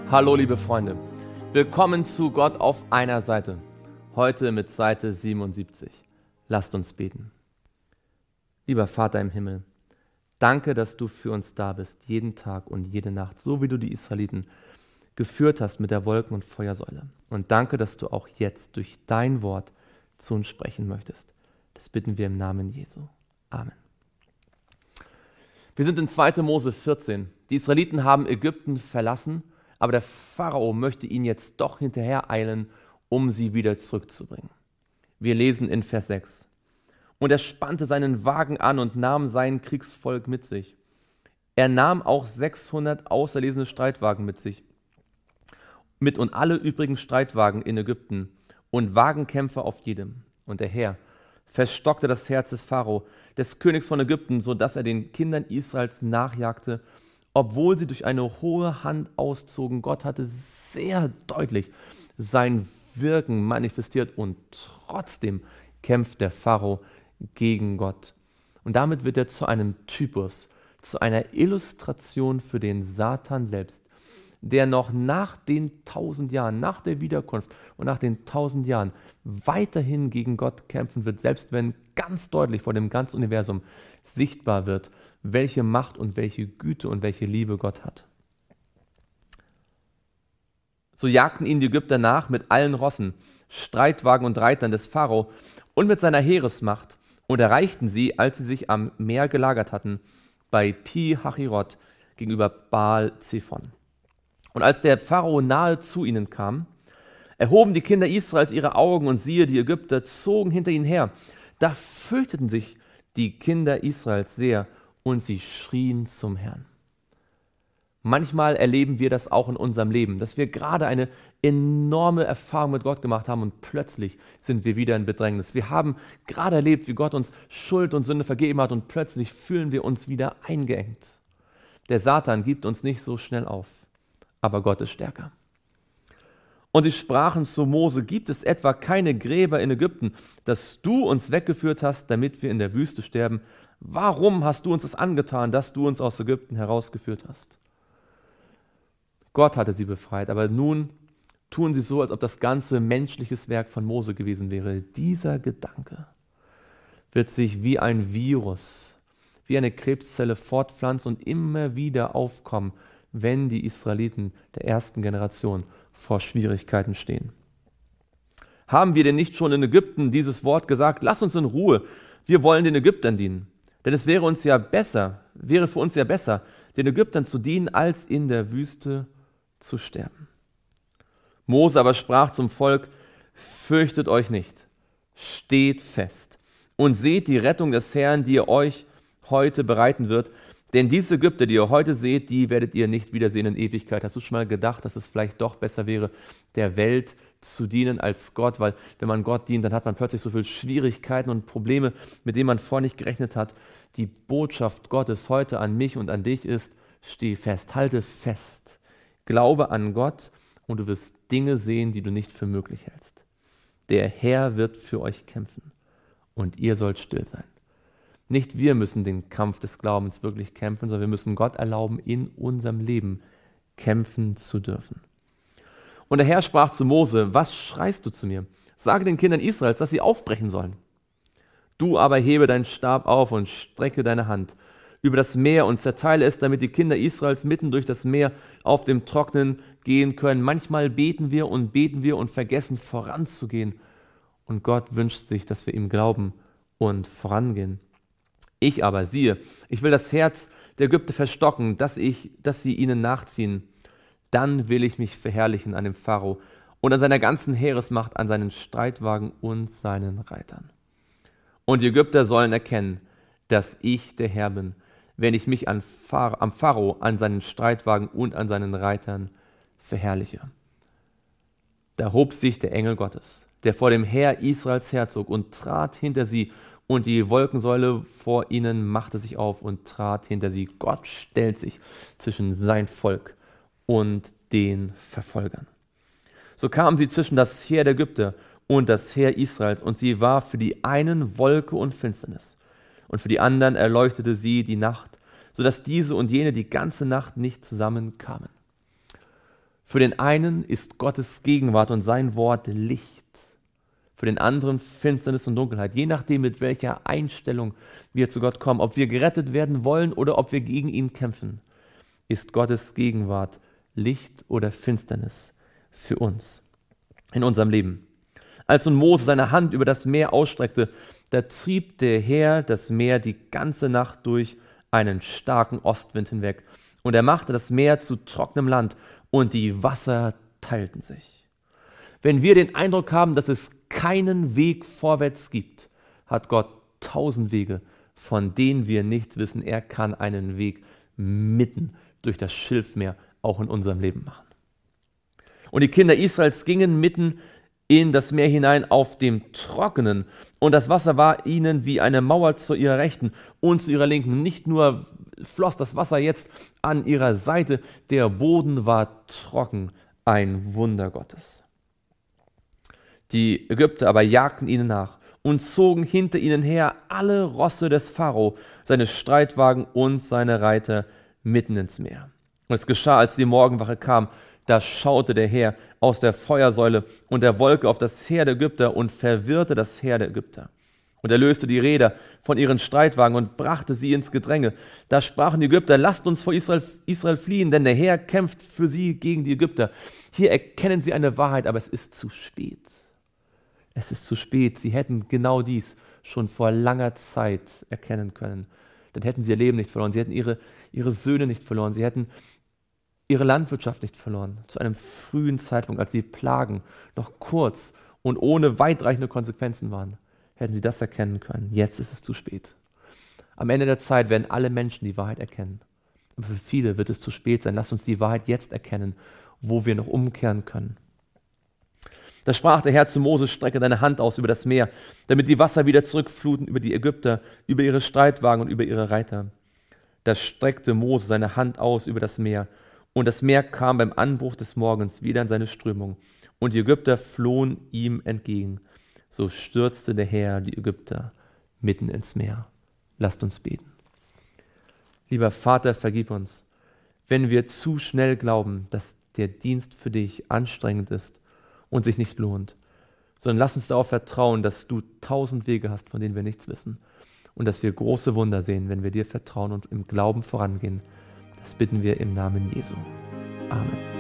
Hallo liebe Freunde, willkommen zu Gott auf einer Seite. Heute mit Seite 77. Lasst uns beten. Lieber Vater im Himmel, danke, dass du für uns da bist, jeden Tag und jede Nacht, so wie du die Israeliten geführt hast mit der Wolken- und Feuersäule. Und danke, dass du auch jetzt durch dein Wort zu uns sprechen möchtest. Das bitten wir im Namen Jesu. Amen. Wir sind in 2. Mose 14. Die Israeliten haben Ägypten verlassen, aber der Pharao möchte ihnen jetzt doch hinterher eilen, um sie wieder zurückzubringen. Wir lesen in Vers 6. Und er spannte seinen Wagen an und nahm sein Kriegsvolk mit sich. Er nahm auch 600 auserlesene Streitwagen mit sich, und alle übrigen Streitwagen in Ägypten und Wagenkämpfer auf jedem. Und der Herr verstockte das Herz des Pharao, des Königs von Ägypten, so dass er den Kindern Israels nachjagte, obwohl sie durch eine hohe Hand auszogen. Gott hatte sehr deutlich sein Wirken manifestiert und trotzdem kämpft der Pharao gegen Gott. Und damit wird er zu einem Typus, zu einer Illustration für den Satan selbst, der noch nach den 1000 Jahren, nach der Wiederkunft und nach den 1000 Jahren weiterhin gegen Gott kämpfen wird, selbst wenn ganz deutlich vor dem ganzen Universum sichtbar wird, welche Macht und welche Güte und welche Liebe Gott hat. So jagten ihn die Ägypter nach mit allen Rossen, Streitwagen und Reitern des Pharao und mit seiner Heeresmacht und erreichten sie, als sie sich am Meer gelagert hatten, bei Pi-Hachirot gegenüber Baal-Zephon. Und als der Pharao nahe zu ihnen kam, erhoben die Kinder Israels ihre Augen und siehe, die Ägypter zogen hinter ihnen her. Da fürchteten sich die Kinder Israels sehr und sie schrien zum Herrn. Manchmal erleben wir das auch in unserem Leben, dass wir gerade eine enorme Erfahrung mit Gott gemacht haben und plötzlich sind wir wieder in Bedrängnis. Wir haben gerade erlebt, wie Gott uns Schuld und Sünde vergeben hat und plötzlich fühlen wir uns wieder eingeengt. Der Satan gibt uns nicht so schnell auf, aber Gott ist stärker. Und sie sprachen zu Mose: Gibt es etwa keine Gräber in Ägypten, dass du uns weggeführt hast, damit wir in der Wüste sterben? Warum hast du uns das angetan, dass du uns aus Ägypten herausgeführt hast? Gott hatte sie befreit, aber nun tun sie so, als ob das ganze menschliches Werk von Mose gewesen wäre. Dieser Gedanke wird sich wie ein Virus, wie eine Krebszelle fortpflanzen und immer wieder aufkommen, wenn die Israeliten der ersten Generation vor Schwierigkeiten stehen. Haben wir denn nicht schon in Ägypten dieses Wort gesagt: Lass uns in Ruhe, wir wollen den Ägyptern dienen? Denn es wäre für uns ja besser, den Ägyptern zu dienen, als in der Wüste zu sterben. Mose aber sprach zum Volk: Fürchtet euch nicht, steht fest und seht die Rettung des Herrn, die er euch heute bereiten wird. Denn diese Ägypter, die ihr heute seht, die werdet ihr nicht wiedersehen in Ewigkeit. Hast du schon mal gedacht, dass es vielleicht doch besser wäre, der Welt zu dienen als Gott? Weil wenn man Gott dient, dann hat man plötzlich so viele Schwierigkeiten und Probleme, mit denen man vorher nicht gerechnet hat. Die Botschaft Gottes heute an mich und an dich ist: Steh fest, halte fest, glaube an Gott und du wirst Dinge sehen, die du nicht für möglich hältst. Der Herr wird für euch kämpfen und ihr sollt still sein. Nicht wir müssen den Kampf des Glaubens wirklich kämpfen, sondern wir müssen Gott erlauben, in unserem Leben kämpfen zu dürfen. Und der Herr sprach zu Mose: Was schreist du zu mir? Sage den Kindern Israels, dass sie aufbrechen sollen. Du aber hebe deinen Stab auf und strecke deine Hand über das Meer und zerteile es, damit die Kinder Israels mitten durch das Meer auf dem Trocknen gehen können. Manchmal beten wir und vergessen voranzugehen. Und Gott wünscht sich, dass wir ihm glauben und vorangehen. Ich aber, siehe, ich will das Herz der Ägypter verstocken, dass sie ihnen nachziehen. Dann will ich mich verherrlichen an dem Pharao und an seiner ganzen Heeresmacht, an seinen Streitwagen und seinen Reitern. Und die Ägypter sollen erkennen, dass ich der Herr bin, wenn ich mich am Pharao, an seinen Streitwagen und an seinen Reitern verherrliche. Da hob sich der Engel Gottes, der vor dem Heer Israels herzog, und trat hinter sie, und die Wolkensäule vor ihnen machte sich auf und trat hinter sie. Gott stellt sich zwischen sein Volk und den Verfolgern. So kamen sie zwischen das Heer der Ägypter und das Heer Israels, und sie war für die einen Wolke und Finsternis, und für die anderen erleuchtete sie die Nacht, sodass diese und jene die ganze Nacht nicht zusammenkamen. Für den einen ist Gottes Gegenwart und sein Wort Licht, für den anderen Finsternis und Dunkelheit, je nachdem, mit welcher Einstellung wir zu Gott kommen, ob wir gerettet werden wollen oder ob wir gegen ihn kämpfen, ist Gottes Gegenwart Licht oder Finsternis für uns in unserem Leben. Als nun Mose seine Hand über das Meer ausstreckte, da trieb der Herr das Meer die ganze Nacht durch einen starken Ostwind hinweg. Und er machte das Meer zu trockenem Land und die Wasser teilten sich. Wenn wir den Eindruck haben, dass es keinen Weg vorwärts gibt, hat Gott 1000 Wege, von denen wir nichts wissen. Er kann einen Weg mitten durch das Schilfmeer auch in unserem Leben machen. Und die Kinder Israels gingen mitten in das Meer hinein auf dem Trockenen. Und das Wasser war ihnen wie eine Mauer zu ihrer Rechten und zu ihrer Linken. Nicht nur floss das Wasser jetzt an ihrer Seite, der Boden war trocken, ein Wunder Gottes. Die Ägypter aber jagten ihnen nach und zogen hinter ihnen her alle Rosse des Pharao, seine Streitwagen und seine Reiter mitten ins Meer. Und es geschah, als die Morgenwache kam, da schaute der Herr aus der Feuersäule und der Wolke auf das Heer der Ägypter und verwirrte das Heer der Ägypter. Und er löste die Räder von ihren Streitwagen und brachte sie ins Gedränge. Da sprachen die Ägypter: Lasst uns vor Israel fliehen, denn der Herr kämpft für sie gegen die Ägypter. Hier erkennen sie eine Wahrheit, aber es ist zu spät. Es ist zu spät. Sie hätten genau dies schon vor langer Zeit erkennen können. Dann hätten sie ihr Leben nicht verloren. Sie hätten ihre Söhne nicht verloren. Sie hätten ihre Landwirtschaft nicht verloren. Zu einem frühen Zeitpunkt, als die Plagen noch kurz und ohne weitreichende Konsequenzen waren, hätten sie das erkennen können. Jetzt ist es zu spät. Am Ende der Zeit werden alle Menschen die Wahrheit erkennen. Aber für viele wird es zu spät sein. Lasst uns die Wahrheit jetzt erkennen, wo wir noch umkehren können. Da sprach der Herr zu Mose: Strecke deine Hand aus über das Meer, damit die Wasser wieder zurückfluten über die Ägypter, über ihre Streitwagen und über ihre Reiter. Da streckte Mose seine Hand aus über das Meer, und das Meer kam beim Anbruch des Morgens wieder in seine Strömung, und die Ägypter flohen ihm entgegen. So stürzte der Herr die Ägypter mitten ins Meer. Lasst uns beten. Lieber Vater, vergib uns, wenn wir zu schnell glauben, dass der Dienst für dich anstrengend ist und sich nicht lohnt, sondern lass uns darauf vertrauen, dass du 1000 Wege hast, von denen wir nichts wissen, und dass wir große Wunder sehen, wenn wir dir vertrauen und im Glauben vorangehen. Das bitten wir im Namen Jesu. Amen.